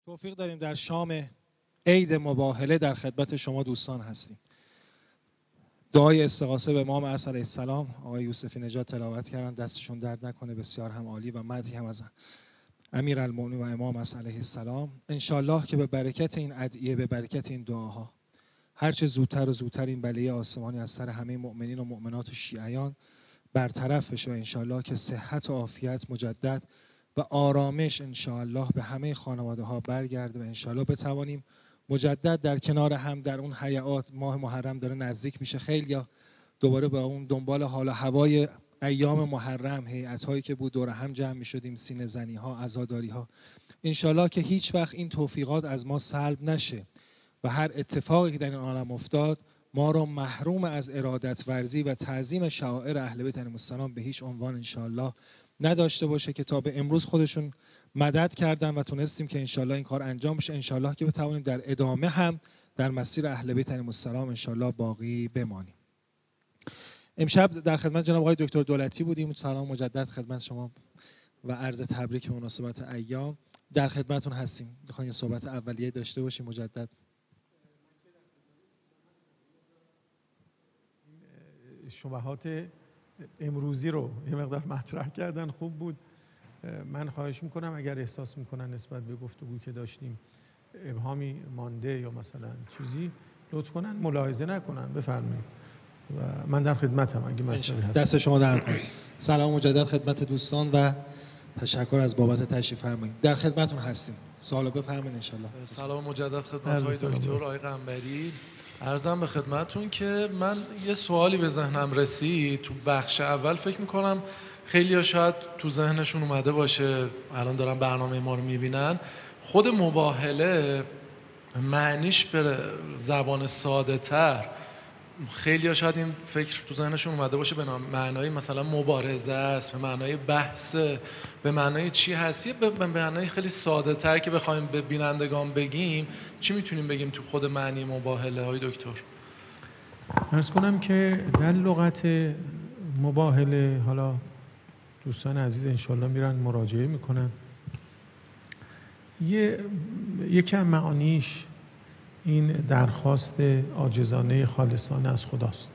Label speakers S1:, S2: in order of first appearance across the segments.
S1: توفیق داریم در شام عید مباهله در خدمت شما دوستان هستیم. دعای استغاثه به امام عصر علیه السلام آقای یوسفی نژاد تلاوت کردن، دستشون درد نکنه، بسیار هم عالی و مدحی هم از امیرالمومنین و امام عصر علیه السلام. انشالله که به برکت این ادعیه، به برکت این دعاها، هر چه زودتر و زودتر این بلیه آسمانی از سر همه مؤمنین و مؤمنات و شیعیان برطرف بشه و انشالله که صحت و عافیت مجدد و آرامش انشالله به همه خانواده ها برگرده و انشالله بتوانیم مجدد در کنار هم در اون حیات. ماه محرم داره نزدیک میشه، خیلی دوباره با اون دنبال حال و هوای ایام محرم، هیئت هایی که بود دور هم جمع میشدیم، سینه زنی ها، عزاداری ها، انشالله که هیچ وقت این توفیقات از ما سلب نشه و هر اتفاقی که در این عالم افتاد ما رو محروم از ارادت ورزی و تعظیم شعائر اهل بیت علیهم السلام به هیچ عنوان انشالله نداشته باشه که تا به امروز خودشون مدد کردن و تونستیم که انشالله این کار انجام بشه. انشالله که بتوانیم در ادامه هم در مسیر اهل بیت علیهم السلام انشالله باقی بمانیم. امشب در خدمت جناب آقای دکتر دولتی بودیم. سلام مجدد خدمت شما و عرض تبریک به مناسبت ایام. در خدمتون هستیم. می‌خوایم صحبت اولیه داشته باشیم مجدد.
S2: شبهات امروزی رو یه مقدار مطرح کردن، خوب بود. من خواهش میکنم اگر احساس میکنن نسبت به گفتگویی که داشتیم ابهامی مانده یا مثلا چیزی، لطف کنن ملاحظه نکنن، بفرمایید و من در خدمتم اگه مطلبی هست.
S1: دست شما در کنه. سلام مجدد خدمت دوستان و تشکر از بابت تشریف فرمایید. در خدمتون هستیم. سوالو بفرمایید ان شاء الله.
S3: سلام مجدد خدمت های دکتر آقای قنبری. عرضم به خدمتون که من یه سوالی به ذهنم رسید تو بخش اول. فکر میکنم خیلی‌ها شاید تو ذهنشون اومده باشه، الان دارن برنامه ما رو میبینن، خود مباهله معنیش به زبان ساده تر، خیلی‌ها شاید این فکر تو ذهنشون اومده باشه به معنای مثلا مبارزه است، به معنای بحث، به معنای چی هست، به معنای خیلی ساده تر که بخوایم به بینندگان بگیم، چی میتونیم بگیم تو خود معنی مباهله های دکتر؟
S2: عرض کنم که در لغت مباهله، حالا دوستان عزیز انشالله میرن مراجعه میکنن، یکی از معانیش این درخواست عاجزانه خالصانه از خداست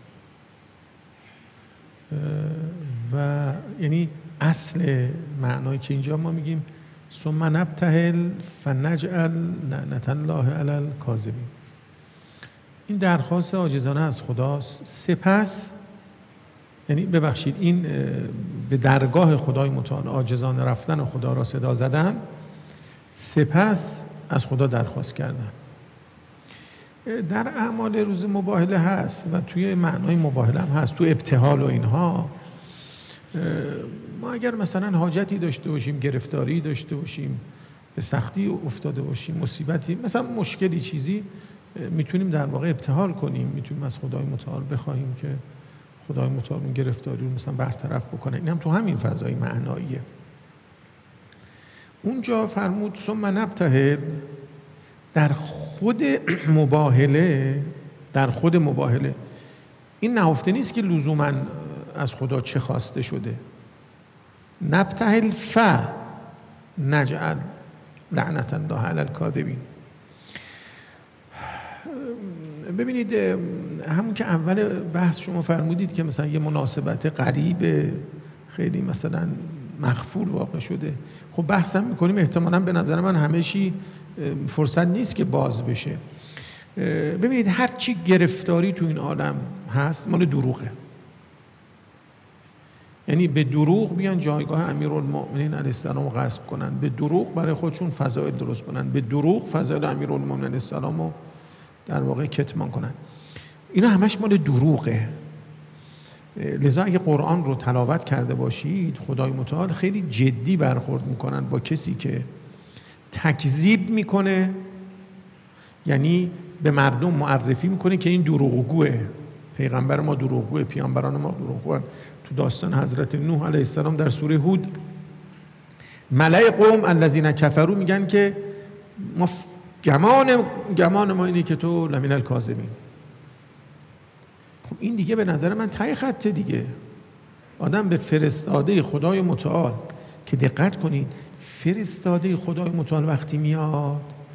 S2: و یعنی اصل معنایی که اینجا ما میگیم ثم نبتهل فنجعل لعنة الله علی الکاذبین، این درخواست عاجزانه از خداست. سپس یعنی ببخشید این به درگاه خدای متعال عاجزانه رفتن خدا را صدا زدن، سپس از خدا درخواست کردن. در اعمال روز مباهله هست و توی معنای مباهله هم هست، تو ابتهال و اینها. ما اگر مثلا حاجتی داشته باشیم، گرفتاری داشته باشیم، به سختی افتاده باشیم، مصیبتی، مثلا مشکلی چیزی، میتونیم در واقع ابتهال کنیم، میتونیم از خدای متعال بخواهیم که خدای متعال اون گرفتاری رو مثلا برطرف بکنه. این هم تو همین فضای معناییه. اونجا فرمود ثم نبتهل، در خود مباهله این نهفته نیست که لزوما از خدا چه خواسته شده. نبتهل نجعل لعنة الله علی الکاذبین. ببینید همون که اول بحث شما فرمودید که مثلا یه مناسبت قریب خیلی مثلا مخفول واقع شده، خب بحثم میکنیم احتمالاً به نظر من همه‌شی فرصت نیست که باز بشه. ببینید هر چی گرفتاری تو این عالم هست مال دروغه، یعنی به دروغ بیان جایگاه امیرالمؤمنین علیه السلام رو غصب کنن، به دروغ برای خودشون فضائل درست کنن، به دروغ فضائل امیرالمؤمنین علیه السلام رو در واقع کتمان کنن. اینا همش مال دروغه. لذا اگه قرآن رو تلاوت کرده باشید، خدای متعال خیلی جدی برخورد میکنن با کسی که تکذیب میکنه، یعنی به مردم معرفی میکنه که این دروغگوه، پیغمبر ما دروغگوه، پیامبران ما دروغگوه. تو داستان حضرت نوح علیه السلام در سوره هود، ملأ قوم الذین کفروا میگن که ما گمان ما اینه که تو لمن الکاذبین. خب این دیگه به نظر من ته خطه دیگه. آدم به فرستاده خدای متعال، که دقت کنید فرستاده خدای متعال وقتی میاد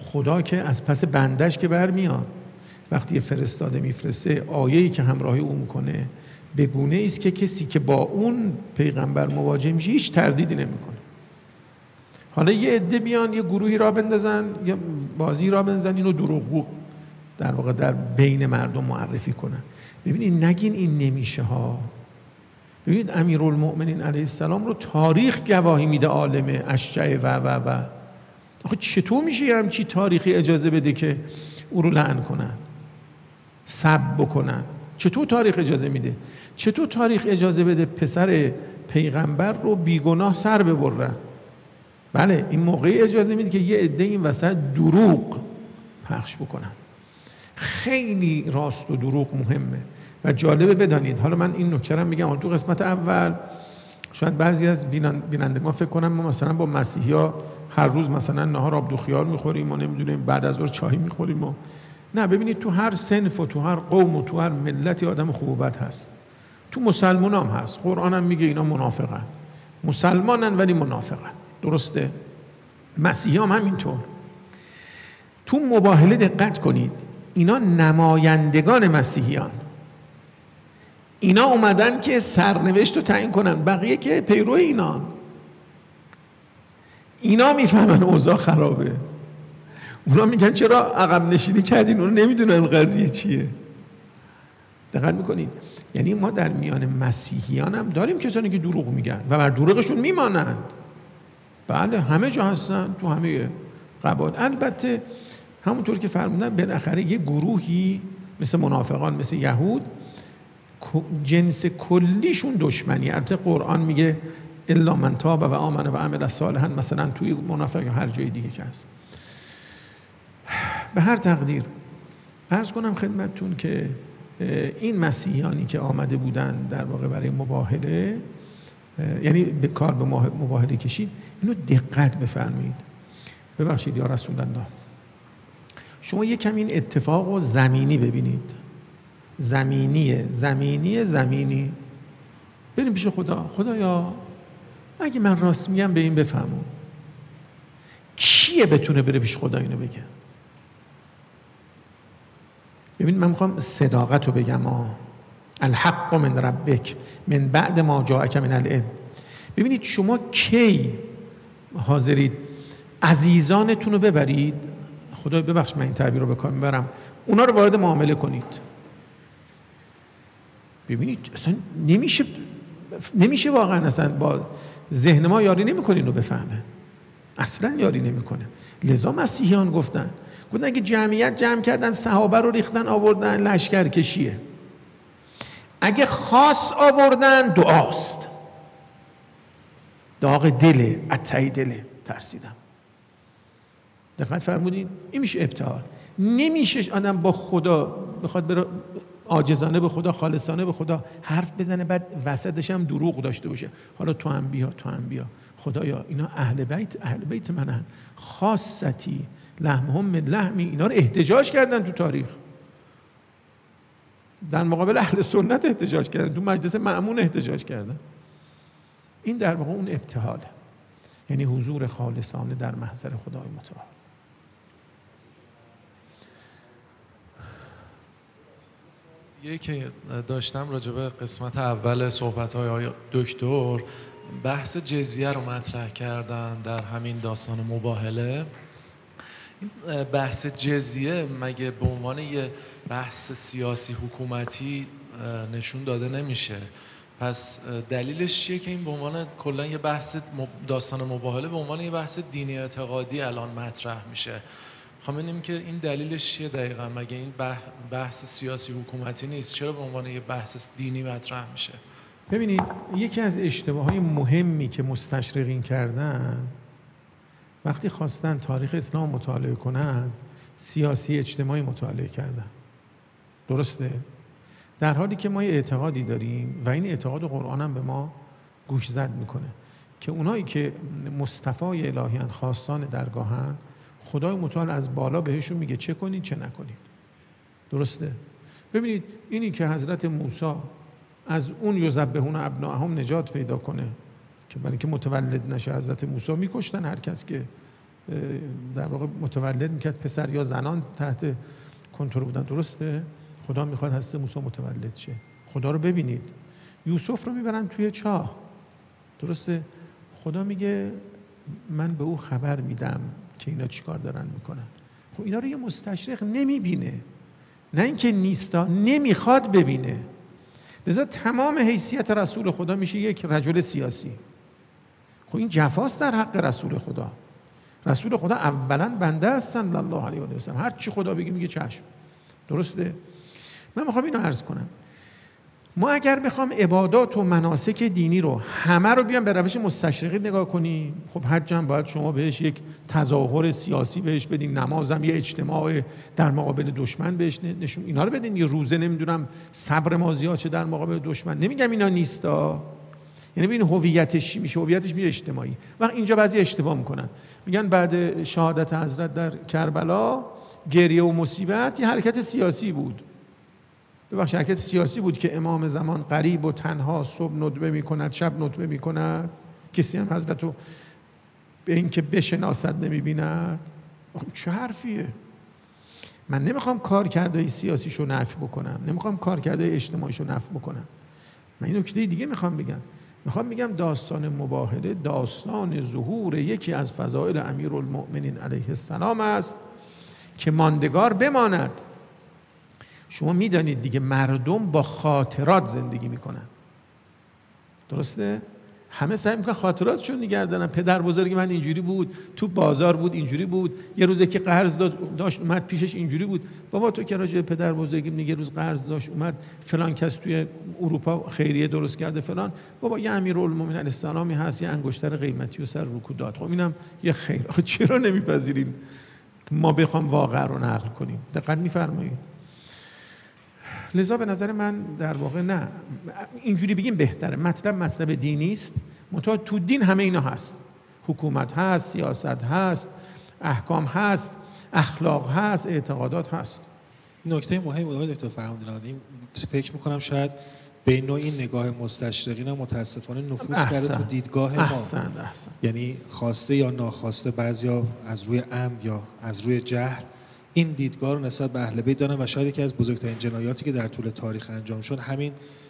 S2: خدا که از پس بندش که برمیاد، وقتی فرستاده میفرسته آیه‌ای که همراهی اون میکنه به گونه است که کسی که با اون پیغمبر مواجه میشه هیچ تردیدی نمیکنه. حالا یه عده بیان یه گروهی را بندازن، یه بازی را بندازن، اینو دروغگو در واقع در بین مردم معرفی کنن. ببینید نگین این نمیشه ها. ببینید امیرالمؤمنین علیه السلام رو تاریخ گواهی میده، عالم اشجع و آخه چطور میشه یه همچی تاریخی اجازه بده که او رو لعن کنن، سب بکنن؟ چطور تاریخ اجازه میده؟ چطور تاریخ اجازه بده پسر پیغمبر رو بیگناه سر ببرن؟ بله این موقعی اجازه میده که یه عده این وسط دروغ پخش بکنن. خیلی راست و دروغ مهمه و جالبه بدانید. حالا من این نکته رو میگم، تو قسمت اول شاید بعضی از بیننده ما فکر کنن ما مثلا با مسیحی‌ها هر روز مثلا نهار آب دو خیار میخوریم و نمیدونیم بعد از ظهر چای میخوریم و نه. ببینید تو هر صنف و تو هر قوم و تو هر ملتی آدم خوب و بد هست. تو مسلمان هم هست. قرآن هم میگه اینا منافقن، مسلمانن ولی منافقن. درسته؟ مسیحی هم همینطور. تو مباهله دقت کنید، اینا نمایندگان مسیحیان، اینا اومدن که سرنوشت رو تعیین کنن، بقیه که پیرو اینا میفهمن اوضاع خرابه. اونا میگن چرا عقب نشینی کردین؟ اونا نمیدونن قضیه چیه. دقت میکنید؟ یعنی ما در میان مسیحیان هم داریم کسانی که دروغ میگن و بر دروغشون میمانند. بله همه جا هستن، تو همه قبایل. البته همونطور که فرمودن بالاخره یه گروهی مثل منافقان، مثل یهود، جنس کلیشون دشمنی. البته قرآن میگه الا من تاب و آمن و عمل صالحا، مثلا توی منافق یا هر جای دیگه که هست. به هر تقدیر عرض کنم خدمتتون که این مسیحیانی که آمده بودن در واقع برای مباهله، یعنی به کار به مباهله کشید، اینو دقت بفرمایید. ببخشید یا رسول الله، شما یک کمی این اتفاق و زمینی ببینید. زمینی بریم پیش خدایا اگه من راست میگم به این بفهمون. کیه بتونه بره پیش خدا اینو بگه؟ ببین من میخوام صداقت رو بگم. الحق من ربک من بعد ما جاءک من العلم. ببینید شما کی حاضرید عزیزانتون رو ببرید، خدای ببخش من این تعبیر رو به کار میبرم، اونا رو وارد معامله کنید. ببینید اصلا نمیشه واقعا، اصلا با ذهن ما یاری نمیکنه اینو بفهمه، اصلا یاری نمیکنه. لذا مسیحیان گفتن اگه جمعیت جمع کردن، صحابه رو ریختن آوردن، لشکر کشیه. اگه خاص آوردن دعاست، داغ دله، اتای دله، ترسیدم. دقت فرمودین؟ این میشه ابتهال. نمیشه آدم با خدا بخواد بره عاجزانه به خدا، خالصانه به خدا حرف بزنه بعد وسطش هم دروغ داشته باشه. حالا تو هم بیا خدایا اینا اهل بیت منن، خاصتی لحمهم من لحمی. اینا رو احتجاج کردن تو تاریخ، در مقابل اهل سنت احتجاج کردن، تو مجلس مأمون احتجاج کردن. این در واقع اون ابتهاله، یعنی حضور خالصانه در محضر خدای متعال.
S3: یکی داشتم راجع به قسمت اول صحبت‌های آقای دکتر، بحث جزیه رو مطرح کردن در همین داستان مباهله. این بحث جزیه مگه به عنوان یه بحث سیاسی حکومتی نشون داده نمیشه؟ پس دلیلش چیه که این به عنوان کلا یه بحث داستان مباهله به عنوان یه بحث دینی اعتقادی الان مطرح میشه؟ خواهیم که این دلیلش چیه دقیقا؟ مگه این بحث سیاسی حکومتی نیست؟ چرا به عنوان یه بحث دینی مطرح میشه؟
S2: ببینید یکی از اشتباهات مهمی که مستشرقین کردن وقتی خواستن تاریخ اسلام مطالعه کنند، سیاسی اجتماعی مطالعه کردن. درسته؟ در حالی که ما یه اعتقادی داریم و این اعتقاد قرآن هم به ما گوش زد میکنه که اونایی که مصطفای الهیان، خواستان درگاهن، خدای متعال از بالا بهشون میگه چه کنید چه نکنید. درسته؟ ببینید اینی که حضرت موسی از اون یذبحون ابناءهم نجات پیدا کنه که برای اینکه متولد نشه حضرت موسی میکشتن هر کس که در واقع متولد میکرد، پسر یا زنان تحت کنترل بودن. درسته؟ خدا میخواد حضرت موسی متولد شه. خدا رو ببینید، یوسف رو میبرن توی چاه. درسته؟ خدا میگه من به او خبر میدم که اینا چیکار دارن میکنن. خب اینا رو یه مستشرق نمیبینه، نه اینکه نیستا، نمیخواد ببینه. لذا تمام حیثیت رسول خدا میشه یک رجل سیاسی. خب این جفاست در حق رسول خدا. رسول خدا اولا بنده است صلی الله علیه و سلم، هر چی خدا بگه میگه چشم. درسته؟ من میخوام اینو عرض کنم، ما اگر بخوام عبادات و مناسک دینی رو همه رو بیام به روش مستشرقی نگاه کنیم، خب حج هم باید شما بهش یک تظاهر سیاسی بهش بدین، نمازم یه اجتماع در مقابل دشمن بهش نشون اینا رو بدین، یه روزه نمیدونم صبر مازیات چه در مقابل دشمن. نمیگم اینا نیستا، یعنی ببین هویتش چی میشه، هویتش میشه اجتماعی. وقت اینجا بعضی اشتباه میکنن، میگن بعد شهادت حضرت در کربلا گریه و مصیبت یه حرکت سیاسی بود. ببخش، حرکت سیاسی بود که امام زمان غریب و تنها صبح ندبه میکند شب ندبه میکند، کسی هم حضرت رو به این که بشناسد نمیبیند. چه حرفیه؟ من نمیخوام کار کرده سیاسیشو نفی بکنم، نمیخوام کار کرده اجتماعیشو نفی بکنم. من این نکته دیگه میخوام بگم. میخوام بگم داستان مباهله داستان ظهور یکی از فضائل امیرالمؤمنین علیه السلام است که ماندگار بماند. شما میدانید دیگه مردم با خاطرات زندگی میکنن. درسته؟ همه سعی میکنن خاطراتشون نگه دارن. پدر بزرگ من اینجوری بود، تو بازار بود اینجوری بود، یه روزه که قرض داشت اومد پیشش اینجوری بود. بابا تو که راجع به پدر بزرگی میگه روز قرض داشت اومد فلان کس توی اروپا خیریه درست کرده فلان، بابا یه امیرالمومنین علیه السلامی هست یه انگشتر قیمتی و سر رکوع داد. خب اینم یه خیر. چرا نمیپذیریم ما بخوام واقعا رو نقل کنیم؟ دقت میفرمایید؟ لذا به نظر من در واقع نه، اینجوری بگیم بهتره. مطلب دینی است، منتها تو دین همه اینا هست. حکومت هست، سیاست هست، احکام هست، اخلاق هست، اعتقادات هست.
S1: نکته مهمی بود دکتر فرهادی، فکر میکنم شاید به نوع این نگاه مستشرقین هم متاسفانه نفوذ کرده تو دیدگاه ما.
S2: احسن.
S1: یعنی خواسته یا ناخواسته بعضیا از روی عمد یا از روی جهل این دیدگاه رو نسبت به اهل بیت دارن و شاید یکی از بزرگترین جنایاتی که در طول تاریخ انجام شد همین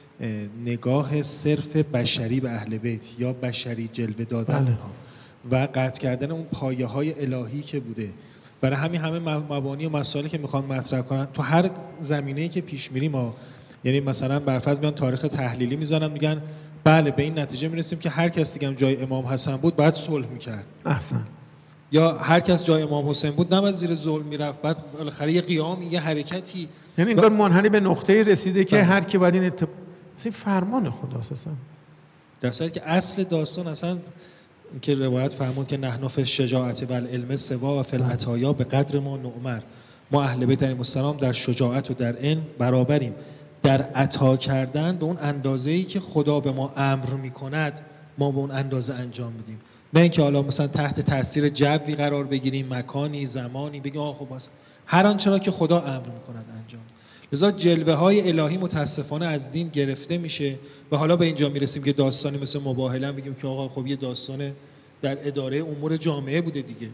S1: نگاه صرف بشری به اهل بیت یا بشری جلوه دادن اونها و قطع کردن اون پایه های الهی که بوده. برای همین همه مبانی و مسائلی که میخوان مطرح کنن تو هر زمینه‌ای که پیش میریم ما، یعنی مثلا برفرض میان تاریخ تحلیلی میذارن میگن بله به این نتیجه میرسیم که هر کس دیگه جای امام حسن بود باید صلح میکرد.
S2: احسن. یا
S1: هر کس جای امام حسین بود نباید زیر ظلم میرفت، بعد بالاخره یه قیامی یه حرکتی،
S2: یعنی انگار منحنی به نقطه‌ای رسیده که هر کی باید این فرمان خداست اصلا.
S1: در صورتی که اصل داستان اصلا که روایت فرمود که نحن فی الشجاعة و العلم سوا و فی العطایا به قدر ما نؤمر، ما اهل بیت علیهم السلام در شجاعت و در علم برابریم، در عطا کردن به اون اندازه‌ای که خدا به ما امر میکند ما به اون اندازه انجام میدیم، نه اینکه حالا مثلا تحت تاثیر جوی قرار بگیریم، مکانی زمانی بگیم آخه خب هر آنچه را که خدا امر میکند انجام. لذا جلوه های الهی متاسفانه از دین گرفته میشه و حالا به اینجا میرسیم که داستانی مثل مباهله بگیم که آقا خب یه داستان در اداره امور جامعه بوده دیگه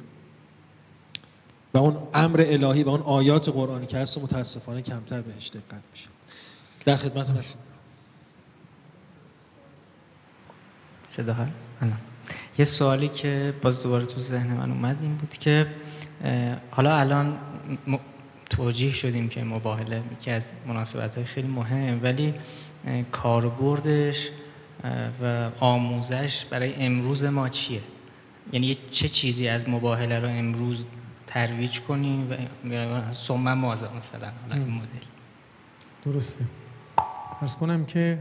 S1: و اون امر الهی و اون آیات قرآنی که هست متاسفانه کمتر بهش دقت میشه. در خدمتتون هستیم.
S4: صدا هست؟ یه سوالی که باز دوباره تو ذهن من اومد این بود که حالا الان توجیه شدیم که مباهله که از مناسبت‌های خیلی مهم، ولی کاربردش و آموزش برای امروز ما چیه؟ یعنی چه چیزی از مباهله رو امروز ترویج کنیم و ثم ماذا مثلا حالا این مدل؟
S2: درسته. عرض کنم که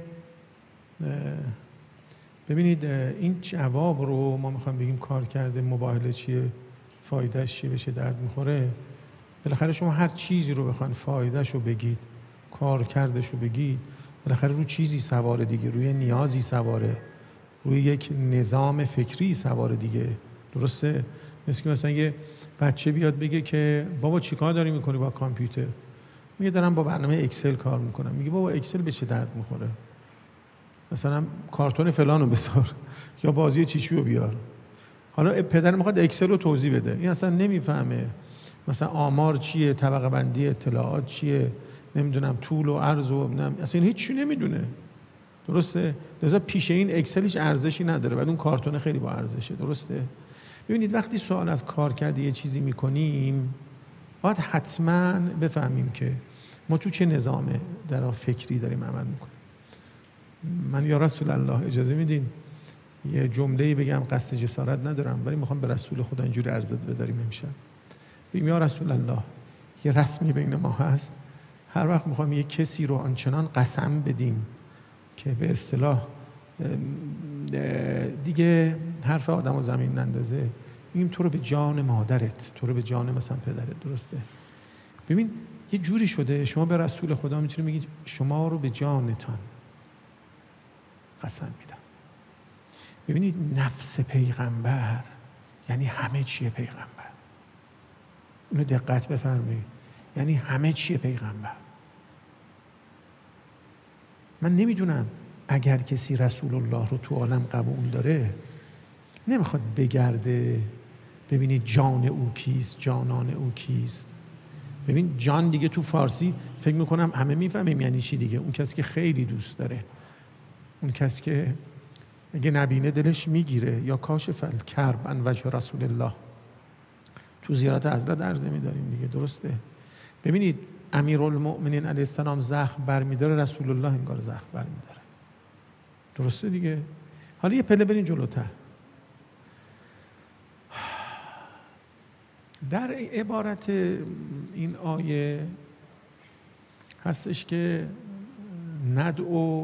S2: ببینید این جواب رو ما میخوایم بگیم کار کرده مباهله چیه، فایدهش چیه، بشه درد میخوره. بالاخره شما هر چیزی رو بخواین فایدهش رو بگید، کار کردش رو بگید، بالاخره رو چیزی سواره دیگه، روی نیازی سواره، روی یک نظام فکری سواره دیگه. درسته؟ مثلا یه بچه بیاد بگه که بابا چیکار داری میکنی با کامپیوتر؟ میگه دارم با برنامه اکسل کار میکنم. میگه بابا اکسل به چه درد میخوره؟ مثلا کارتون فلانو بذار یا بازی چیچیو بیار. حالا پدر میخواد اکسل رو توضیح بده، این اصلا نمیفهمه مثلا آمار چیه، طبقه بندی اطلاعات چیه، نمیدونم طول و عرض و اصلا هیچ چی نمیدونه. درسته؟ لذا پیش این اکسل هیچ ارزشی نداره، ولی اون کارتون خیلی با ارزشه. درسته؟ ببینید وقتی سوال از کارکرد یه چیزی میکنیم باید حتما بفهمیم که ما تو چه نظام در فکری داریم عمل میکنیم. من یا رسول الله اجازه میدین یه جمله‌ای بگم، قصد جسارت ندارم ولی میخوام به رسول خدا اینجوری عرض بداریم امشب. بگیم یا رسول الله یه رسمی بین ما هست، هر وقت میخوام یه کسی رو آنچنان قسم بدیم که به اصطلاح دیگه حرف آدم و زمین نندازه، میگیم تو رو به جان مادرت، تو رو به جان مثلا پدرت. درسته؟ ببین یه جوری شده شما به رسول خدا میتونید بگید شما رو به جانتان قسم میدم. ببینید نفس پیغمبر یعنی همه چیه پیغمبر. اینو دقت بفرمایید، یعنی همه چیه پیغمبر. من نمیدونم اگر کسی رسول الله رو تو عالم قبول داره نمیخواد بگرده ببینید جان او کیست، جانان او کیست. ببین جان دیگه تو فارسی فکر میکنم همه میفهمیم یعنی چی دیگه. اون کسی که خیلی دوست داره، اون کسی که اگه نبینه دلش میگیره. یا کاشف الکرب عن وجه رسول الله تو زیارت حضرت عرضه میداریم دیگه. درسته؟ ببینید امیرالمؤمنین علیه السلام زخم برمیداره، رسول الله انگار زخم برمیداره. درسته دیگه؟ حالا یه پله برین جلوتر. در عبارت این آیه هستش که ندعو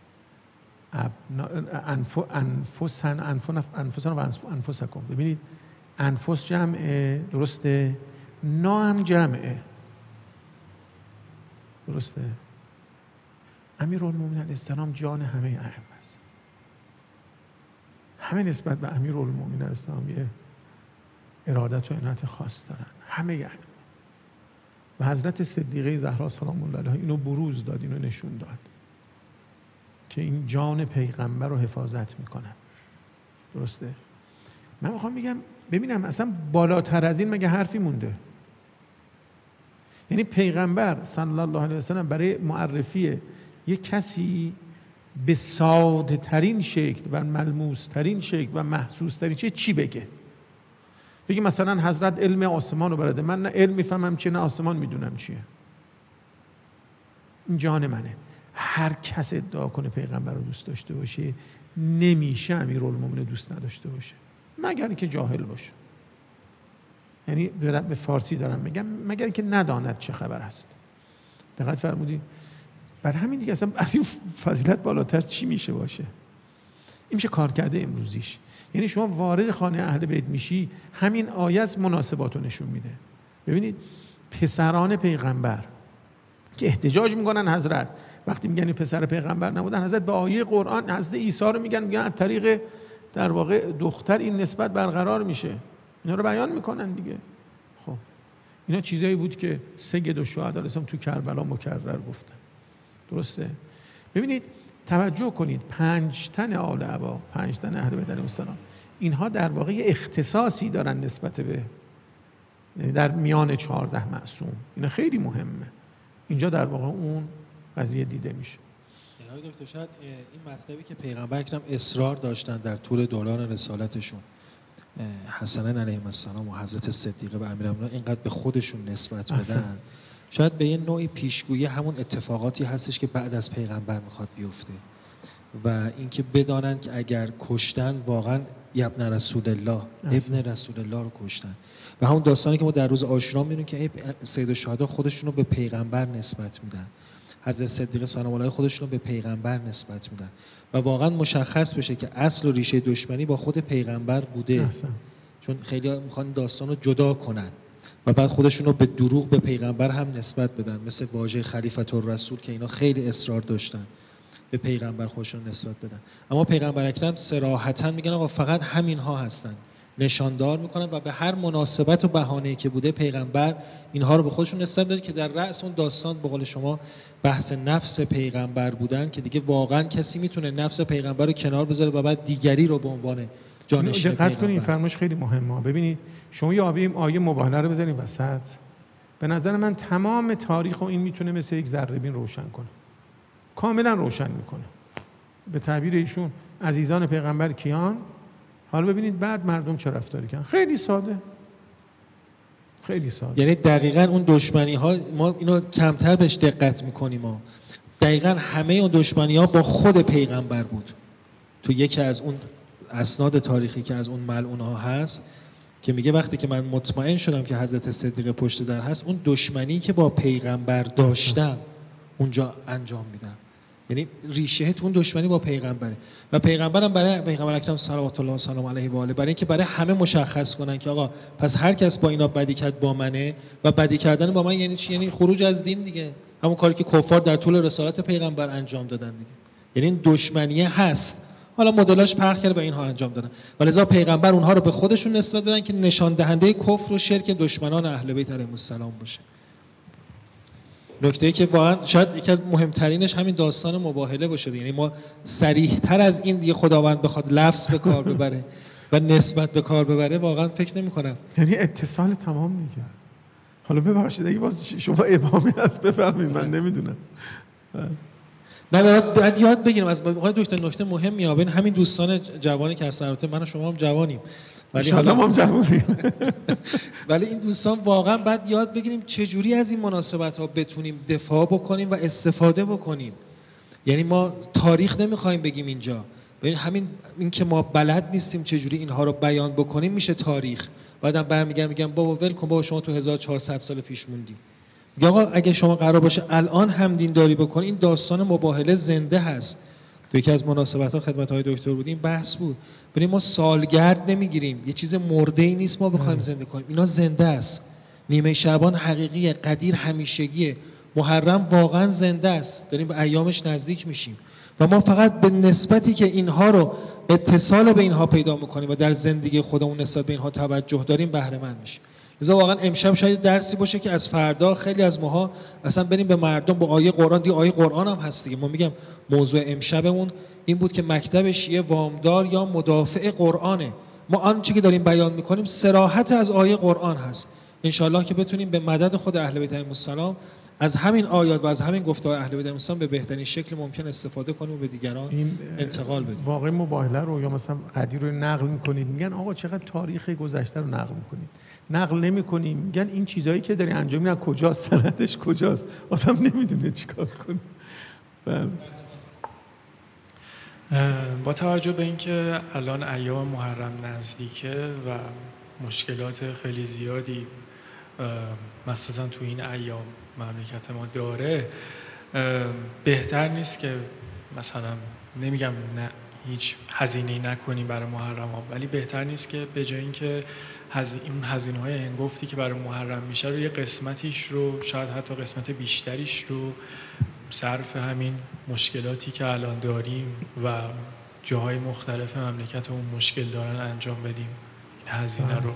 S2: انفسنا و انفسکم. ببینید انفس جمعه، درسته؟ نا هم جمعه، درسته؟ امیرالمومنین علیه السلام جان همه ائمه است. همه نسبت به امیرالمومنین علیه السلام یه ارادت و عنایت خاص دارن، همه ائمه. و حضرت صدیقه زهرا سلام الله علیها اینو بروز داد، اینو نشون داد که این جان پیغمبر رو حفاظت میکنن. درسته؟ من میخوام بگم ببینم اصلا بالاتر از این مگه حرفی مونده؟ یعنی پیغمبر صلی الله علیه وسلم برای معرفی یک کسی به ساده ترین شکل و ملموس ترین شکل و محسوس ترین شکل چی بگه؟ بگی مثلا حضرت علم آسمان رو بلده، من نه علم میفهمم چیه نه آسمان میدونم چیه. این جان منه. هر کس ادعا کنه پیغمبر رو دوست داشته باشه نمیشه امیرالمومنین دوست نداشته باشه، مگر اینکه جاهل باشه. یعنی به فارسی دارم میگم، مگر اینکه نداند چه خبر است. دقت فرمودید؟ بر همین دیگه اصلا از این فضیلت بالاتر چی میشه باشه؟ این میشه کار کرده امروزیش. یعنی شما وارد خانه اهل بیت میشی، همین آیه از مناسبات رو نشون میده. ببینید پسران پیغمبر که احتجاج میکنن حضرت وقتی میگن این پسر پیغمبر نبودن، حضرت به آیه قرآن حضرت عیسی رو میگن از طریق در واقع دختر این نسبت برقرار میشه. اینا رو بیان میکنن دیگه. خب اینا چیزایی بود که سید الشهدا تو کربلا مکرر گفتن. درسته؟ ببینید توجه کنید 5 تن آل عبا، 5 تن اهل بیت علیهم السلام، اینها در واقع اختصاصی دارن نسبت به در میان 14 معصوم. اینا خیلی مهمه. اینجا در واقع اون قضیه دیده میشه.
S1: آقای دکتر شاید این مطلبی که پیغمبر اکرم اصرار داشتن در طول دوران رسالتشون، حسنین علیهم السلام و حضرت صدیقه و امیرالمومنین اینقدر به خودشون نسبت بدن، شاید به یه نوعی پیشگویی همون اتفاقاتی هستش که بعد از پیغمبر میخواد بیفته و اینکه بدانن که اگر کشتن واقعا ابن رسول الله، ابن رسول الله رو کشتن. و همون داستانی که ما در روز عاشورا میبینیم که سید الشهدا خودشون رو به پیغمبر نسبت میدن، حضرت صدیقه سلام الله خودشون رو به پیغمبر نسبت میدن و واقعا مشخص بشه که اصل و ریشه دشمنی با خود پیغمبر بوده. چون خیلی میخوان داستان رو جدا کنن و بعد خودشون رو به دروغ به پیغمبر هم نسبت بدن، مثل واژه خلیفة الرسول که اینا خیلی اصرار داشتن به پیغمبر خودشون نسبت بدن. اما پیغمبر اکرم صراحتاً میگن آقا فقط همین ها هستن، نشاندار میکنن و به هر مناسبت و بهانه‌ای که بوده پیغمبر اینها رو به خودشون نسبت داده که در رأس اون داستان به قول شما بحث نفس پیغمبر بودن که دیگه واقعا کسی میتونه نفس پیغمبر رو کنار بذاره و بعد دیگری رو به عنوان جانشین
S2: دقت کنید، این فرمایش خیلی مهمه. ببینید شما یه آیه مباهله رو بزنید وسط، به نظر من تمام تاریخ رو این میتونه مثل یک ذره‌بین روشن کنه، کاملا روشن میکنه. به تعبیر ایشون عزیزان پیغمبر کیان، حالا ببینید بعد مردم چه رفتاری کردن. خیلی ساده، خیلی ساده.
S1: یعنی دقیقاً اون دشمنی ها ما اینو کمتر بهش دقت میکنیم. ما دقیقاً همه اون دشمنی ها با خود پیغمبر بود. تو یکی از اون اسناد تاریخی که از اون ملعون ها هست که میگه وقتی که من مطمئن شدم که حضرت صدیق پشت در هست، اون دشمنی که با پیغمبر داشتم اونجا انجام میدم. یعنی ریشه تو اون دشمنی با پیغمبره و پیغمبرم برای پیغمبر اکرم صلوات الله و سلام علیه و آله، برای اینکه برای همه مشخص کنن که آقا پس هر کس با اینا بدی کرد با منه و بدی کردن با من یعنی چی؟ یعنی خروج از دین دیگه، همون کاری که کفار در طول رسالت پیغمبر انجام دادن دیگه. یعنی این دشمنیه هست، حالا مدلاش پخش کرده و اینها انجام دادن و لذا پیغمبر اونها رو به خودشون نسبت بدن که نشان دهنده کفر و شرک دشمنان اهل بیت علیهم السلام باشه. نکته‌ای که واقعا شاید یکی از مهمترینش همین داستان مباهله باشه. یعنی ما صریح‌تر از این دیگه خداوند بخواد لفظ به کار ببره و نسبت به کار ببره واقعا فکر نمی‌کنم.
S2: یعنی اتصال تمام میگه. حالا ببخشید اگه باز شما ابهامی هست بفرمایید، من نمیدونم.
S1: نه باید یاد بگیریم از آقای دکتر. نکته مهمیه ببین همین دوستان جوانی که هستن، البته من و شما هم جوانیم ولی حالا ما هم جوانیم ولی این دوستان واقعا باید یاد بگیریم چجوری از این مناسبت‌ها بتونیم دفاع بکنیم و استفاده بکنیم. یعنی ما تاریخ نمیخوایم بگیم اینجا، ببین همین این که ما بلد نیستیم چجوری اینها رو بیان بکنیم میشه تاریخ. بعدم برمیگردم میگم بابا ول کن، بابا شما تو 1400 سال پیش موندی. آقا اگه شما قرار باشه الان هم دینداری بکنی، این داستان مباهله زنده هست. تو یکی از مناسبت‌ها خدمت‌های دکتر بودیم بحث بود، ببین ما سالگرد نمیگیریم، یه چیز مرده‌ای نیست ما بخوایم زنده کنیم، اینا زنده است. نیمه شعبان حقیقیه، قدیر همیشگیه، محرم واقعا زنده است، داریم به ایامش نزدیک میشیم و ما فقط به نسبتی که اینها رو اتصال به اینها پیدا میکنیم و در زندگی خودمون نسبت به اینها توجه داریم بهره مند میشیم. لذا واقعا امشب شاید درسی باشه که از فردا خیلی از ماها اصلا بریم به مردم با آیه قرآن. دیگه آیه قرآن هم هست دیگه. ما میگم موضوع امشبمون این بود که مکتب شیعه وامدار یا مدافع قرآنه. ما آنچه که داریم بیان میکنیم صراحت از آیه قرآن هست. انشالله که بتونیم به مدد خود اهل بیت علیهم السلام از همین آیات و از همین گفتار اهل بیت علیهم السلام به بهترین شکل ممکن استفاده کنیم و به دیگران انتقال بدیم.
S2: واقعا مباهله رو یا مثلا قدیر رو نقل میکنید، میگن آقا چقدر تاریخ گذشته رو نقل میکنید. نقل نمی‌کنیم، میگن این چیزایی که داری انجام میدن کجاست، سندش کجاست، آدم نمیدونه چیکار کنه. بله.
S3: با توجه به اینکه الان ایام محرم نزدیکه و مشکلات خیلی زیادی مخصوصا تو این ایام مملکت ما داره، بهتر نیست که مثلا نمیگم نه هیچ هزینه‌ای نکنیم برای محرم ها، ولی بهتر نیست که به جای اینکه این هزینه‌های هنگفتی که برای محرم میشه رو یه قسمتیش رو، شاید حتی قسمت بیشتریش رو صرف همین مشکلاتی که الان داریم و جاهای مختلف مملکتمون مشکل دارن انجام بدیم این هزینه رو.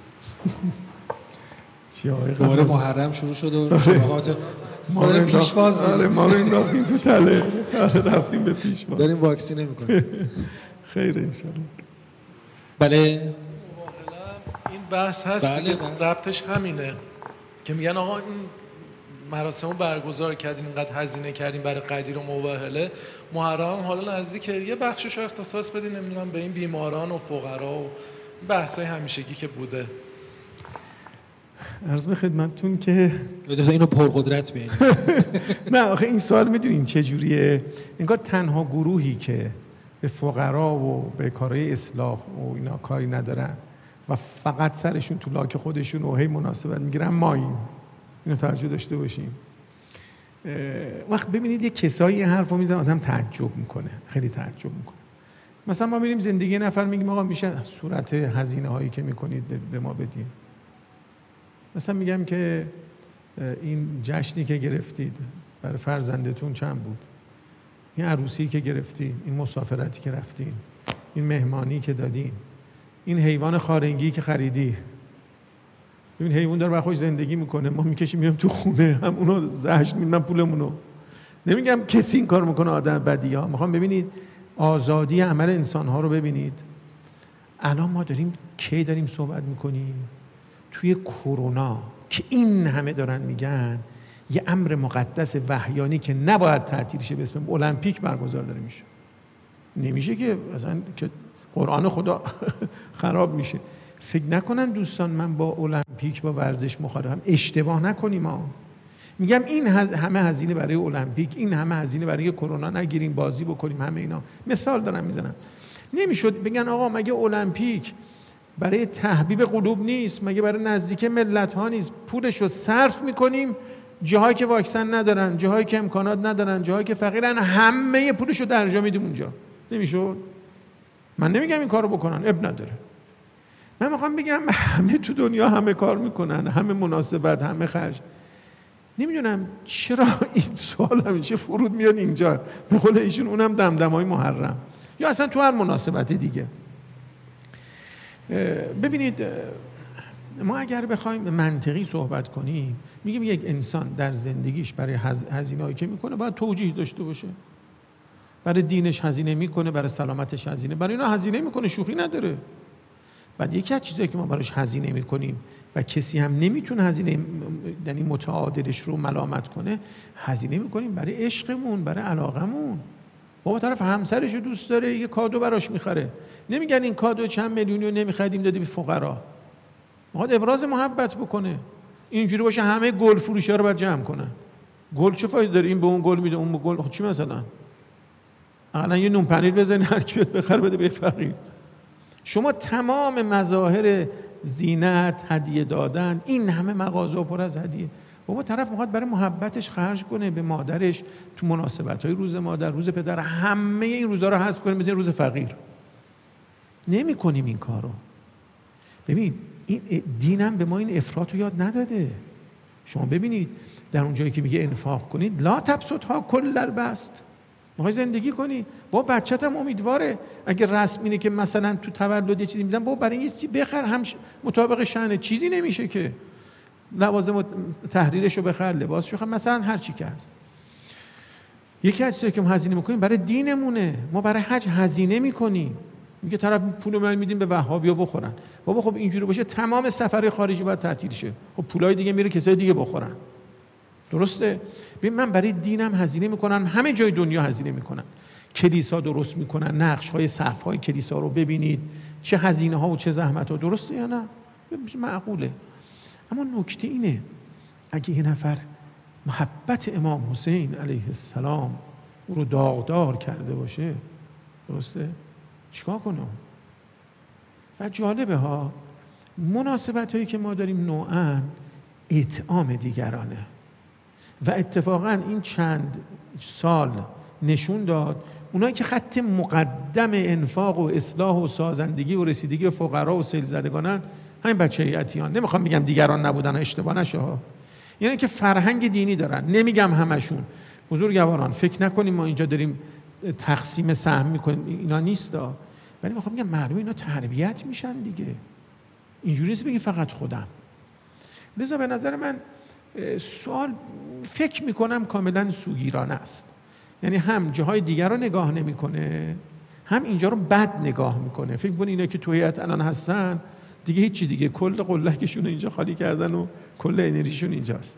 S1: دوباره محرم شروع شد و شبهات
S2: ما رو پیشواز ما رو انداختیم تو تله، رفتیم به پیشواز،
S1: داریم واکسینه میکنیم.
S2: خیر انشالله.
S1: بله
S3: این بحث هست دیگه، ربطش همینه که میگن آقا این مراسمو برگزار کردیم، اینقدر هزینه کردیم برای قدیر و مباهله، محرم حالا نزدیکه، یه بخشش رو اختصاص بدین نمیدونم به این بیماران و فقرا و بحثای همیشگی که بوده.
S2: عرض به خدمتتون که
S1: اینو پرقدرت بیاین.
S2: نه آخه این سوال میدونین چه جوریه؟ انگار تنها گروهی که به فقرا و به کارهای اصلاح و اینا کاری ندارن و فقط سرشون تو لاک خودشون و هی مناسبت میگیرن ماییم. اینو توجه داشته باشیم. وقت ببینید یه کسایی حرفو میزنن آدم تعجب میکنه، خیلی تعجب میکنه. مثلا ما میریم زندگی نفر میگیم آقا میشه صورت هزینه هایی که میکنید به ما بدین. مثلا میگم که این جشنی که گرفتید برای فرزندتون چند بود؟ این عروسی که گرفتید، این مسافرتی که رفتین، این مهمانی که دادین، این حیوان خارنگی که خریدی. ببین حیوان داره با خوش زندگی میکنه، ما میکشیم میام تو خونه، هم اونا زهشت میدن پولمونو. نمیگم کسی این کار میکنه آدم بدی ها، میخوام ببینید آزادی عمل انسان ها رو ببینید. الان ما داریم صحبت میکنیم توی کرونا که این همه دارن میگن یه امر مقدس وحیانی که نباید تعطیل شه به اسم المپیک برگزار داره میشه. نمیشه که مثلا که قرآن خدا خراب میشه. فکر نکنن دوستان من با المپیک با ورزش مخالفم، اشتباه نکنیم. ما میگم این همه هزینه برای المپیک، این همه هزینه برای کرونا نگیریم بازی بکنیم، همه اینا مثال دارم میزنم. نمیشد بگن آقا مگه المپیک برای تحبیب قلوب نیست؟ مگه برای نزدیک ملت ها نیست؟ پولش رو صرف میکنیم جاهایی که واکسن ندارن، جاهایی که امکانات ندارن، جاهایی که فقیرن، همه پولش رو درجا میدیم اونجا. نمیشد؟ من نمیگم این کارو بکنن، اب نداره. من میخوام بگم همه تو دنیا همه کار میکنن، همه مناسبت، همه خرج. نمیدونم چرا این سوال همیشه فرود میاد اینجا، به قول ایشون اونم دمدمای محرم یا اصلا تو هر مناسبت دیگه. ببینید ما اگر بخوایم منطقی صحبت کنیم میگیم یک انسان در زندگیش برای هزینه‌ای که میکنه باید توجیه داشته باشه. برای دینش هزینه میکنه، برای سلامتش هزینه، برای اینا هزینه میکنه، شوخی نداره. بعد یکی از چیزایی که ما براش هزینه میکنیم و کسی هم نمیتونه هزینه یعنی متعادلش رو ملامت کنه، هزینه میکنیم برای عشقمون، برای علاقمون. بابا طرف همسرش رو دوست داره یه کادو براش میخره، نمیگن این کادو چند میلیونی رو نمیخریدیم دادیم به فقرا. میخواد ابراز محبت بکنه. اینجوری باشه همه گل فروشا رو باید جمع کنن. گل چه فایده داره؟ این به اون گل میده، اون به گل. خب چی مثلا؟ الان یه نون پنیر بزنی هر کی بخره بده به فقیر. شما تمام مظاهر زینت، هدیه دادن، این همه مغازه پر از هدیه. بابا طرف میخواد برای محبتش خرج کنه، به مادرش تو مناسبت‌های روز مادر، روز پدر، همه این روزا رو حذف کنه مثل روز فقیر. نمی‌کنیم این کارو. ببین این دینم به ما این افراط رو یاد نداده. شما ببینید در اون جایی که میگه انفاق کنید، لا تبسطها کل البسط. میخوای زندگی کنی، با بچت هم امیدواره. اگه رسم اینه که مثلا تو تولد یه چیزی میدن، با برای یه چیزی بخر، هم مطابق شأن چیزی نمیشه که لوازم تحریرشو بخر، لباسشو بخر، مثلا هر چی که هست. یکی از چیزایی که ما هزینه میکنیم برای دینمونه. ما برای حج هزینه میکنیم. میگه طرف پولو من میدیم به وهابیا بخورن. بابا خب اینجوری باشه تمام سفرهای خارجی باید تعطیل شه. خب پولای دیگه میره کسای دیگه بخورن. درسته؟ ببین من برای دینم هزینه میکنم، همه جای دنیا هزینه میکنن. کلیسا درست میکنن، نقش‌های سقف‌های کلیسا رو ببینید چه هزینه‌ها و چه زحمت‌ها. درسته یا نه؟ معقوله. اما نکته اینه اگه یه نفر محبت امام حسین علیه السلام او رو داغدار کرده باشه، درسته؟ چیکار کنه؟ و جالبه ها، مناسبت‌هایی که ما داریم نوعاً اطعام دیگرانه. و اتفاقاً این چند سال نشون داد اونایی که خط مقدم انفاق و اصلاح و سازندگی و رسیدگی فقرا و سیل زدگانن همین بچه یتیان. نمیخوام بگم دیگران نبودن، اشتباه نشه ها. یعنی که فرهنگ دینی دارن. نمیگم همشون. بزرگواران فکر نکنیم ما اینجا داریم تقسیم سهم میکنیم، اینا نیستا. ولی میخوام بگم معلومه اینا تربیت میشن دیگه. اینجوری نیست بگی فقط خودم. لذا به نظر من سوال فکر میکنم کاملا سوگیرانه است. یعنی هم جاهای دیگر رو نگاه نمیکنه، هم اینجا رو بد نگاه میکنه. فکر کنه اینا که تو هیئت الان هستن دیگه هیچی، دیگه کل قلهشون اینجا خالی کردن و کل انرژیشون اینجاست.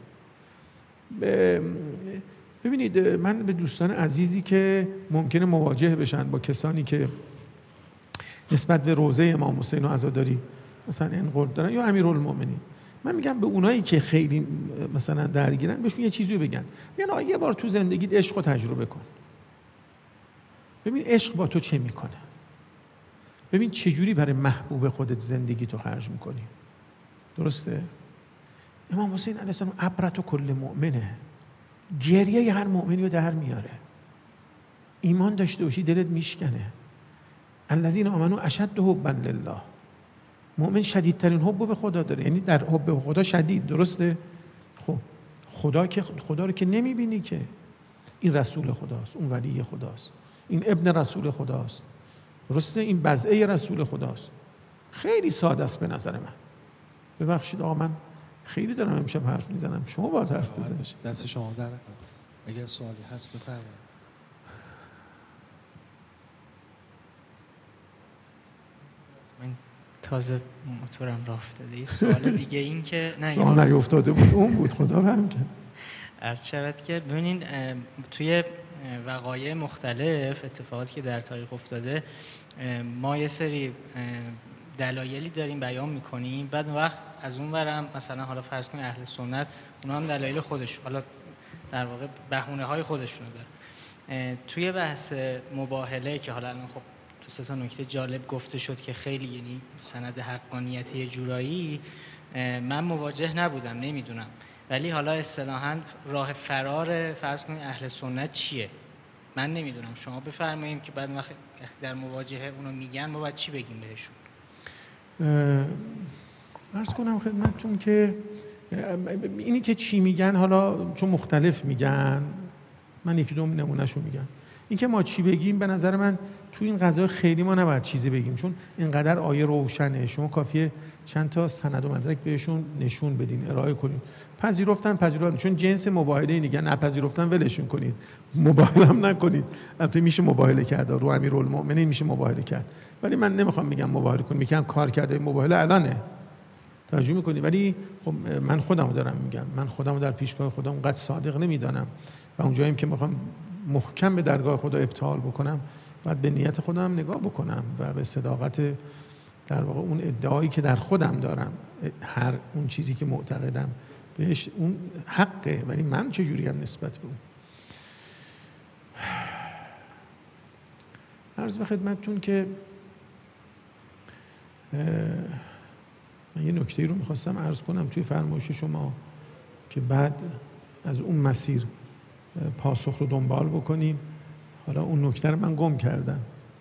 S2: ببینید من به دوستان عزیزی که ممکنه مواجه بشن با کسانی که نسبت به روضه امام حسین و عزاداری مثلا انقلاب دارن یا امیرالمومنین، من میگم به اونایی که خیلی مثلا درگیرن بهشون یه چیزی بگن. میگن یه بار تو زندگیت عشق رو تجربه کن. ببین عشق با تو چه میکنه. ببین چه جوری برای محبوب خودت زندگی تو خرج میکنی. درسته؟ امام حسین علیه السلام عبرت کل مؤمنه. گریه هر مؤمنی رو در میاره. ایمان داشته باشی دلت میشکنه. الذین آمنوا اشد حبا لله. مؤمن شدیدترین حب به خدا داره، یعنی در حب به خدا شدید. درسته؟ خب خدا رو که نمیبینی که. این رسول خداست، اون ولی خداست، این ابن رسول خداست. درسته؟ این بضعه رسول خداست. خیلی ساده است به نظر من. ببخشید آقا من خیلی دارم امشب حرف میزنم، شما باید حرف بزنید.
S1: دست شما در نکنه. اگر سوالی هست بفرمایید.
S4: من تازه موتورم راه افتاده. سوال دیگه این که
S2: نه نیفتاده بود، اون بود، خدا رحم کنه.
S4: عرض شود که ببینید توی وقایع مختلف اتفاقاتی که در تاریخ افتاده ما یه سری دلایلی داریم بیان میکنیم، بعد وقت از اون ورم مثلا حالا فرض کنید اهل سنت اونا هم دلایل خودش، حالا در واقع بهونه های خودشونو داره. توی بحث مباهله که حالا الان خب تو سه تا نکته جالب گفته شد که خیلی یعنی سند حقانیت یه جورایی من مواجه نبودم، نمیدونم، ولی حالا اصطلاحاً راه فرار فرض کنید اهل سنت چیه من نمیدونم، شما بفرمایید که بعد وقت در مواجهه اونو میگن ما باید چی بگیم بهشون.
S2: عرض کنم خدمتتون که اینی که چی میگن حالا چون مختلف میگن، من یکی دو نمونهشو میگم. این که ما چی بگیم به نظر من تو این قضایا خیلی ما نباید چیزی بگیم، چون اینقدر آیه روشنه، شما کافیه چند تا سند و مدرک بهشون نشون بدین، ارائه کنین، پذیرفتن، چون جنس مباهله اینه، دیگه نپذیرفتن ولشون کنید، مباهله هم نکنید. البته میشه مباهله کرد، رو امیرالمومنین میشه مباهله کرد، ولی من نمیخوام میگم مباهله کنید، میگم کار کرده مباهله الانه، توجه میکنید. ولی خب من خودمو دارم میگم، من خودمو در پیشگاه خدا اونقدر صادق نمیدانم و اونجاییم که میخوام محکم به درگاه خدا ابتهال بکنم، باید به نیت خودم نگاه بکنم و به صداقت در واقع اون ادعایی که در خودم دارم، هر اون چیزی که معتقدم بهش اون حقه، ولی من چجوری هم نسبت به اون. عرض به خدمتتون که من یه نکته رو میخواستم عرض کنم توی فرمایش شما که بعد از اون مسیر پاسخ رو دنبال بکنیم. حالا اون نکته رو من گم کردم،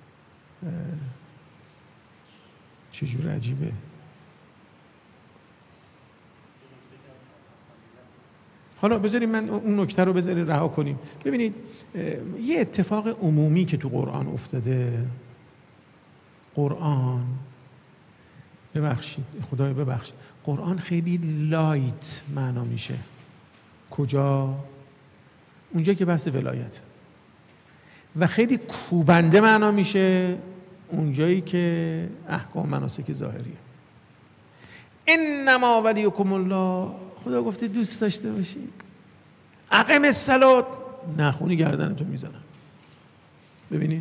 S2: چجور عجیبه. حالا بذاریم من اون نکته رو بذاریم رها کنیم. ببینید یه اتفاق عمومی که تو قرآن افتاده، قرآن ببخشید خدای ببخشید، قرآن خیلی لایت معنا میشه. کجا؟ اونجا که بحث ولایت، و خیلی کوبنده معنا میشه اونجایی که احکام مناسک ظاهریه. انما ولیکم الله، خدا گفته دوست داشته باشید. اقم الصلات، نخونی گردنتو میزنن. ببینید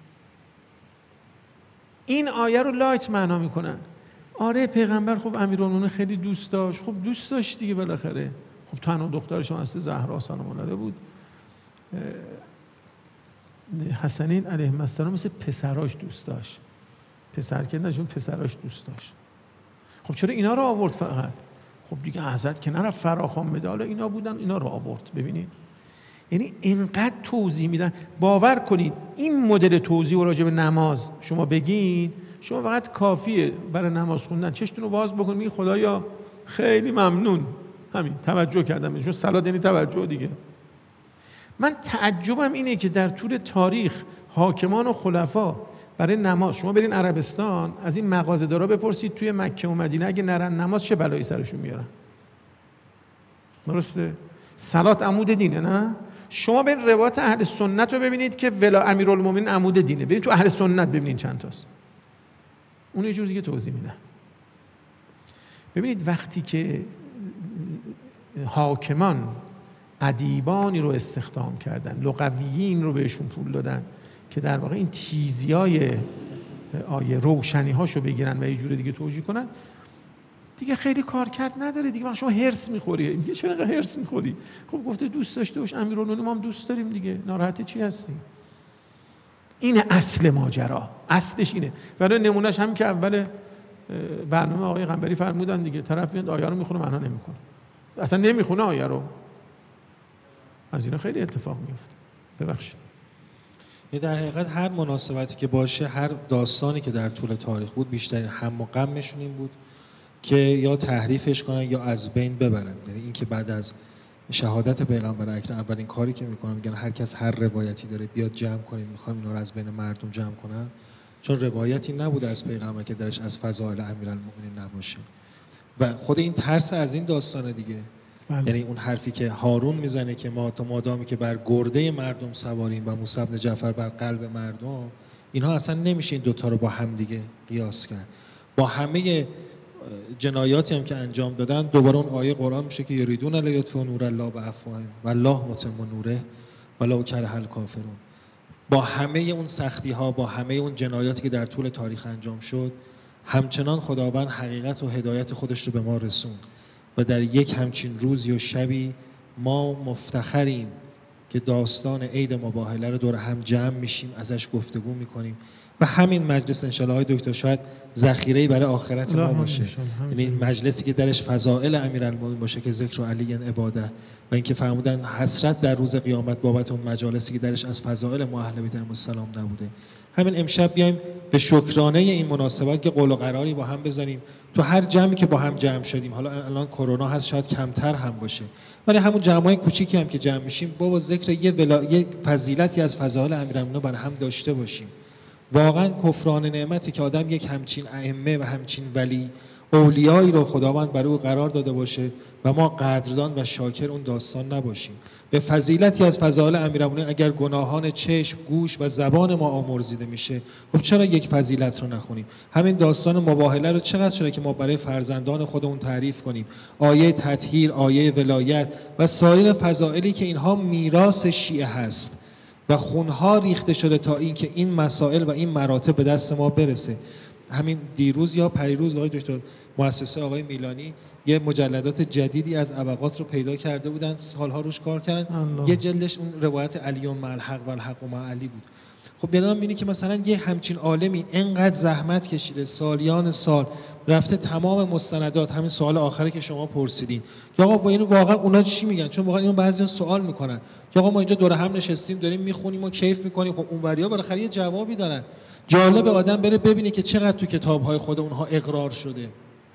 S2: این آیه رو لایت معنا میکنن. آره پیغمبر خب امیرالمومنین خیلی دوست داشت، خب دوست داشت دیگه بالاخره، خب تنها دخترش هست زهرا سلام الله بود. حسنین علیه السلام مثل پسراش دوست داشت، پسر که نشون پسراش دوست داشت. خب چرا اینا رو آورد فقط؟ خب دیگه حضرت که نرفت فراخوان بده، حالا اینا بودن اینا رو آورد. ببینید یعنی اینقدر توضیح میدن. باور کنید این مدل توضیح و راجع به نماز شما بگین، شما فقط کافیه برای نماز خوندن چشتون رو باز بکنید خدایا خیلی ممنون، همین توجه کردم، چون صلات یعنی توجه دیگه. من تعجبم اینه که در طول تاریخ حاکمان و خلفا برای نماز، شما برین عربستان از این مغازه‌دارا بپرسید توی مکه و مدینه اگه نرن نماز چه بلایی سرشون میارن. درسته؟ صلات عمود دینه، نه؟ شما برین روایات اهل سنت رو ببینید که امیرالمومنین عمود دینه، برین تو اهل سنت ببینید چند تاست، اون یه جور دیگه توضیح میدن. ببینید وقتی که حاکمان ادیبانی رو استخدام کردن، لغویین رو بهشون پول دادن که در واقع این تیزیای آیه روشنی هاشو بگیرن و یه جور دیگه توجیه کنن، دیگه خیلی کار کرد نداره دیگه. شما هرس میخوری، میگه چرا اینقدر هرس میخوری؟ خب گفته دوست داشته باش، امیرالمومنین ما هم دوست داریم دیگه، ناراحت چی هستی؟ این اصل ماجرا، اصلش اینه. ولی نمونهش هم که اول برنامه آقای قنبری فرمودن دیگه، طرف میاد آیه رو میخونه معنا نمیکنه، اصلا نمیخونه آیه رو. از اینا خیلی اتفاق میفته. ببخشید.
S1: در حقیقت هر مناسبتی که باشه، هر داستانی که در طول تاریخ بود، بیشترین هم و غمشون این بود که یا تحریفش کنن یا از بین ببرن. یعنی این که بعد از شهادت پیغمبر اکرم اولین کاری که میکنن میگن هر کس هر روایتی داره بیاد جمع کنیم، میخوام اینا رو از بین مردم جمع کنن، چون روایتی نبوده از پیغمبر که درش از فضائل امیرالمومنین نباشه. و خود این ترس از این داستانه دیگه. یعنی اون حرفی که هارون میزنه که ما تا مادامی که بر گرده مردم سواریم و موسی بن جعفر بر قلب مردم، اینها اصلا نمیشه این دوتا رو با هم دیگه قیاس کرد. با همه جنایاتی هم که انجام دادن دوباره اون آیه قرآن میشه که یریدون لیطفئوا نور الله بافواههم والله متم نوره ولو کره الکافرون. با همه اون سختی ها، با همه اون جنایاتی که در طول تاریخ انجام شد، همچنان خداوند حقیقت و هدایت خودش رو به ما رسوند و در یک همچین روزی و شبی ما مفتخریم که داستان عید مباهله رو دور هم جمع میشیم، ازش گفتگو میکنیم و همین مجلس انشالله های دکتر شاید ذخیره‌ای برای آخرت ما باشه. یعنی این مجلسی که درش فضائل امیرالمومنین باشه که ذکر علی عباده و اینکه فرمودن حسرت در روز قیامت بابت اون مجالسی که درش از فضائل ما اهل بیت السلام نبوده. همین امشب بیایم به شکرانه این مناسبت که قول و قراری با هم بزنیم تو هر جمعی که با هم جمع شدیم. حالا الان کرونا هست شاید کمتر هم باشه، ولی همون جمعای کوچیکی هم که جمع میشیم بابا ذکر یه فضیلتی از فضائل امیرالمومنین برای هم داشته باشیم. واقعا کفران نعمتی که آدم یک همچین ائمه و همچین ولی اولیایی رو خداوند برای او قرار داده باشه و ما قدردان و شاکر اون داستان نباشیم. به فضیلتی از فضائل امیرالمومنین اگر گناهان چشم، گوش و زبان ما آمرزیده میشه، خب چرا یک فضیلت رو نخونیم؟ همین داستان مباهله رو چقدر شده که ما برای فرزندان خودمون تعریف کنیم. آیه تطهیر، آیه ولایت و سایر فضائلی که اینها میراث شیعه هست و خونها ریخته شده تا این که این مسائل و این مراتب به دست ما برسه. همین دیروز یا پریروز آقای دکتر مؤسسه آقای میلانی یه مجلدات جدیدی از ابقات رو پیدا کرده بودن، سالها روش کار کردن. یه جلدش اون روایت علی مع الحق و الحق مع علی بود. خب بیادم بینی که مثلا یه همچین عالمی اینقدر زحمت کشیده، سالیان سال رفته تمام مستندات، همین سوال آخری که شما پرسیدین که آقا با اینو واقعا اونا چی میگن، چون واقعا اینو بعضیا سوال میکنن که آقا ما اینجا دور هم نشستیم داریم میخونیم و کیف میکنیم، خب اونوریا بالاخره یه جوابی دارن. جالب آدم بره ببینه که چقدر تو کتاب‌های خود اونها اقرار شده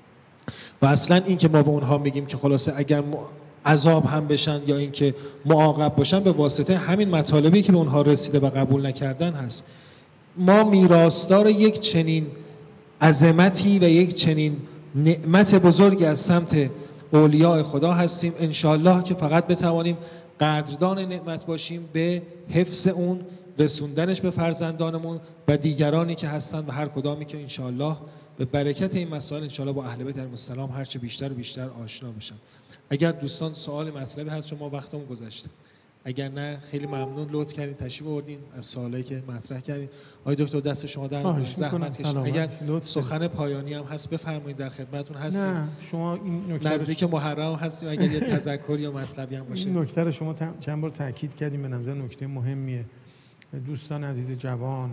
S1: و اصلا این که ما به اونها میگیم که خلاصه اگر عذاب هم بشن یا اینکه معاقب باشن به واسطه همین مطالبی که به اونها رسیده و قبول نکردن هست. ما میراثدار یک چنین عظمتی و یک چنین نعمت بزرگی از سمت اولیاء خدا هستیم. انشالله که فقط بتوانیم قدردان نعمت باشیم به حفظ اون، رسوندنش به فرزندانمون و دیگرانی که هستن و هر کدامی که انشالله به برکت این مسائل انشالله با اهل بیت السلام هرچه بیشتر و بیشتر آشنا بشن. اگر دوستان سوال مطلبی هست شما وقتمون گذشته، اگر نه خیلی ممنون لطف کردین تشریف آوردین از سوالایی که مطرح کردین. آقای دکتر دست شما در زحمت کشید. اگر سخن پایانی هم هست بفرمایید، در خدمتتون هستیم.
S2: نه شما این نکته
S1: نزدیک محرم هستیم، اگر یه تذکری یا مطلبی هم باشه.
S2: این نکته رو شما چند بار تاکید کردیم، به نظر نکته مهمیه. دوستان عزیز جوان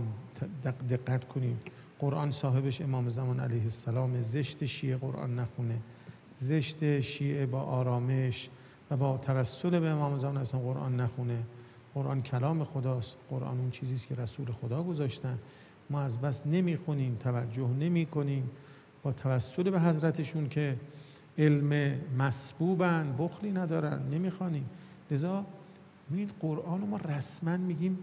S2: دقت کنیم، قرآن صاحبش امام زمان علیه السلام، زشت شیعه قرآن نخونه، زشت شیعه با آرامش و با توسل به امام زمان اصلا قرآن نخونه. قرآن کلام خداست، قرآن اون چیزیست که رسول خدا گذاشتن. ما از بس نمیخونیم، توجه نمی کنیم، با توسل به حضرتشون که علم مسبوبن، بخلی ندارن، نمیخوانیم. لذا این قرآن رو ما رسما میگیم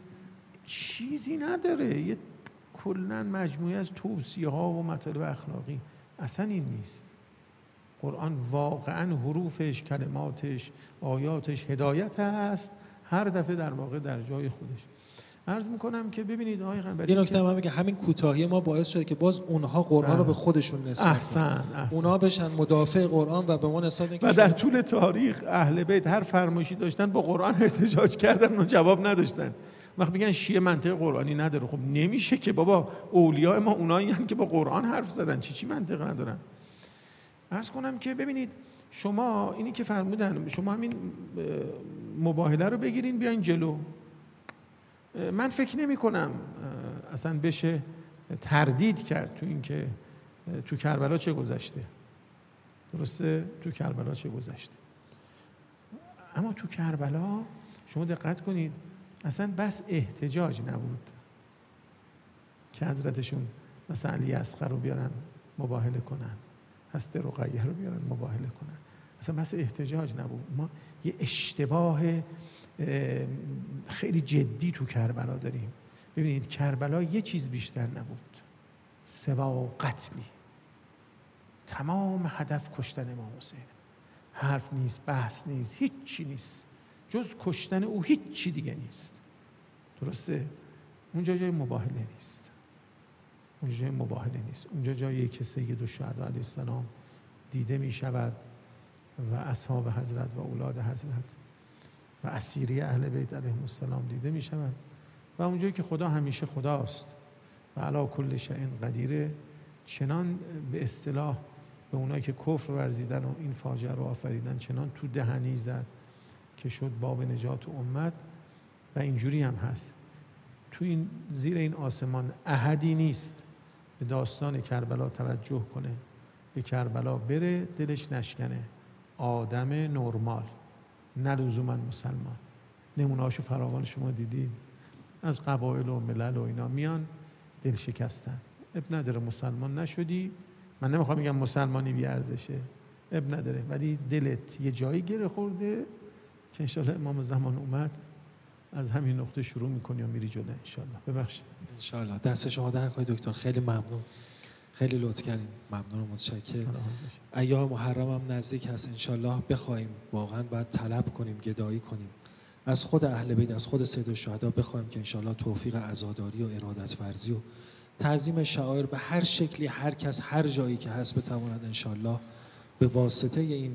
S2: چیزی نداره، یه کلن مجموعه از توصیه ها و مطالب اخلاقی. اصلا این نیست. قرآن واقعا حروفش، کلماتش، آیاتش هدایت هست، هر دفعه در واقع در جای خودش. عرض میکنم که ببینید آقای قنبری،
S1: این نکته هم میگه همین کوتاهی ما باعث شده که باز اونها قرآن رو به خودشون نسبت کنن. اونها بشن مدافع قرآن و به ما نسبت میگن.
S2: و در طول تاریخ اهل بیت هر فرمایشی داشتن با قرآن احتجاج کردن و جواب نداشتن. وقت میگن شیعه منطق قرآنی نداره، خب نمیشه که بابا، اولیاء ما اونایی هستن که با قرآن حرف زدن، چی منطق ندارن. عرض کنم که ببینید شما اینی که فرمودن، شما همین مباهله رو بگیرین بیاین جلو. من فکر نمی کنم اصلا بشه تردید کرد تو این که تو کربلا چه گذشته. درسته؟ تو کربلا چه گذشته. اما تو کربلا شما دقت کنید اصلا بس احتجاج نبود که حضرتشون مثلا علی اصغر رو بیارن مباهله کنن، هست رقیه رو بیارن مباهله کنن. اصلا بس احتجاج نبود. ما یه اشتباه خیلی جدی تو کربلا داریم. ببینید کربلا یه چیز بیشتر نبود سوا قتلی. تمام هدف کشتن امام حسین. حرف نیست، بحث نیست، هیچی نیست جز کشتن او، هیچی دیگه نیست. درسته؟ اونجا جای مباهله نیست. اونجا جای مباهله نیست. اونجا جایی که سید الشهدا علیه السلام دیده می شود و اصحاب حضرت و اولاد حضرت و اسیری اهل بیت علیهم السلام دیده می شود و اونجایی که خدا همیشه خداست و علی کل شیء قدیره. چنان به اصطلاح به اونایی که کفر ورزیدن و این فاجعه رو آفریدن چنان تو دهنی زد که شد باب نجات امت. و اینجوری هم هست تو این زیر این آسمان احدی نیست به داستان کربلا توجه کنه، به کربلا بره، دلش نشکنه. آدم نرمال، نه لزوما مسلمان. نمونه‌هاشو فراوان شما دیدید، از قبایل و ملل و اینا میان دل شکستن. اب نداره مسلمان نشدی، من نمیخوام بگم مسلمانی بی ارزشه، اب نداره، ولی دلت یه جایی گره خورده که انشالله امام زمان اومد از همین نقطه شروع میکنی و میری جلو انشالله. ببخشید.
S1: انشالله. دست شما در نکنه دکتر، خیلی ممنون، خیلی لطف کردین، ممنون و متشکرم. ایام محرم هم نزدیک هست، انشالله بخوایم واقعا باید طلب کنیم، گدایی کنیم از خود اهل بیت، از خود سید الشهدا بخوایم که انشالله توفیق عزاداری و ارادت ورزی و تعظیم شعائر به هر شکلی، هر کس هر جایی که هست بتواند انشالله به واسطه این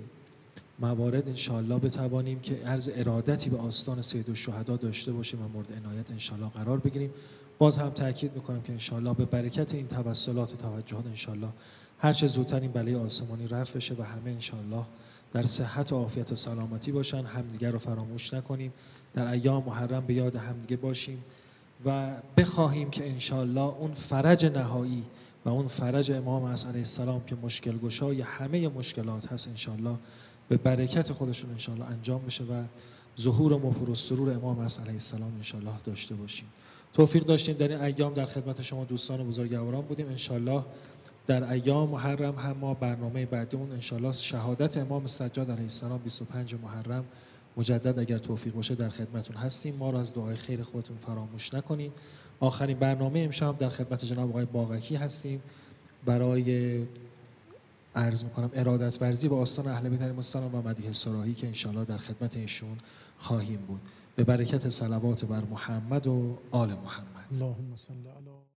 S1: موارد انشالله بتوانیم که عرض ارادتی به آستان سید الشهدا داشته باشیم و مورد عنایت انشالله قرار بگیریم. باز هم تاکید میکنم که انشالله به برکت این توسلات و توجهات انشالله هر چه زودتر این بلای آسمانی رفع بشه و همه انشالله در صحت و عافیت و سلامتی باشن. همدیگر رو فراموش نکنیم، در ایام محرم به یاد همدیگه باشیم و بخواهیم که انشالله اون فرج نهایی و اون فرج امام علیه السلام که مشکل گشای همه مشکلات هست انشالله به برکت خودشون انشالله انجام بشه و ظهور و مفر و سرور امام علیه السلام انشالله داشته باشیم. توفیق داشتیم در این ایام در خدمت شما دوستان بزرگواران بودیم. انشالله در ایام محرم هم ما برنامه بعدیمون انشالله شهادت امام سجاد علیه السلام 25 محرم مجدد اگر توفیق باشه در خدمتون هستیم. ما را از دعای خیر خودتون فراموش نکنید. آخرین برنامه امشب در خدمت جناب آقای باغکی هستیم برای عرض میکنم ارادت ورزی به آستان اهل بیت علیهم السلام و مدیح صراحی که انشالله در خدمت ایشون خواهیم بود. به برکت صلوات بر محمد و آل محمد.
S2: اللهم صل علی